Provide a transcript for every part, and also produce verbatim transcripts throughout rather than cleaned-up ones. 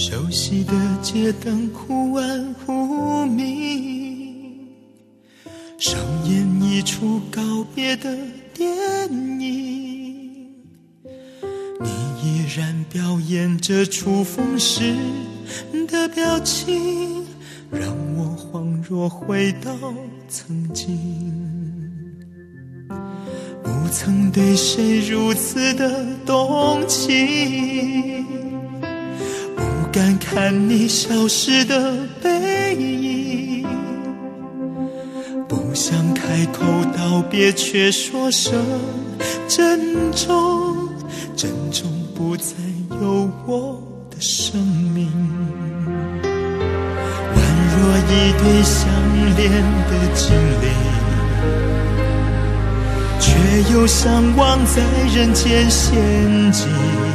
熟悉的街灯忽暗忽明，上演一出告别的电影，你依然表演着出风时的表情，让我恍若回到曾经。不曾对谁如此的动情，不敢看你消失的背影，不想开口道别，却说声珍重，珍重不再有我的生命。宛若一对相连的精灵，却又相忘在人间仙境。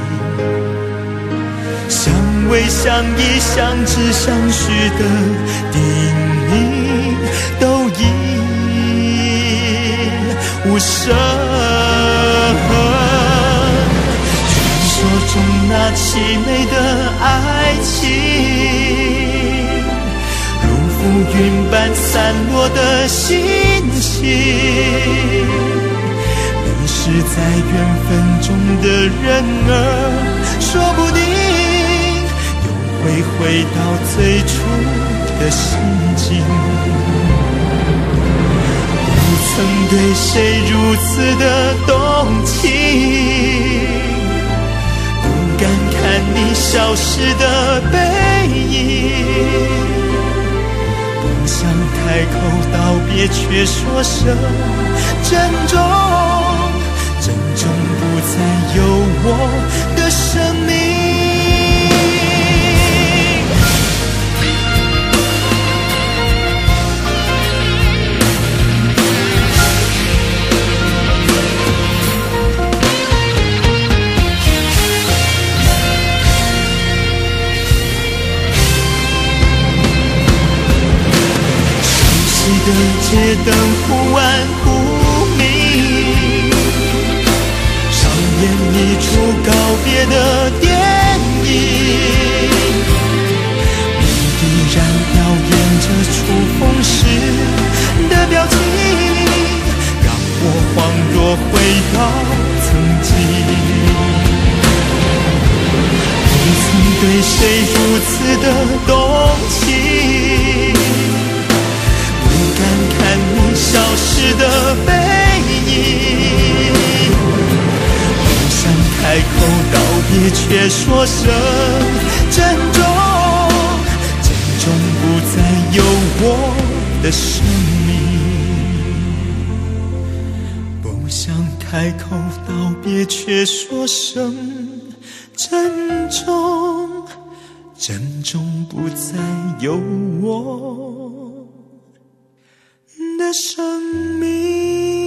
相偎相依相知相许的叮咛，都已无声。传说中那凄美的爱情，如浮云般散落的心情，你是在缘分中的人儿，说不定又会回到最初的心境。不曾对谁如此的动情，不敢看你消失的背影，不想开口道别，却说声珍重，珍重不再有我的生命。熟悉的街灯忽暗忽明，上演一出告别的电影，你依然表演着出风时的表情，让我恍若回到曾经。不曾对谁如此的动情，不敢看你消失的背影，不想开口道别，却说声珍重，珍重不再有我的生命。不想开口道别，却说声珍重，珍重不再有我的生命。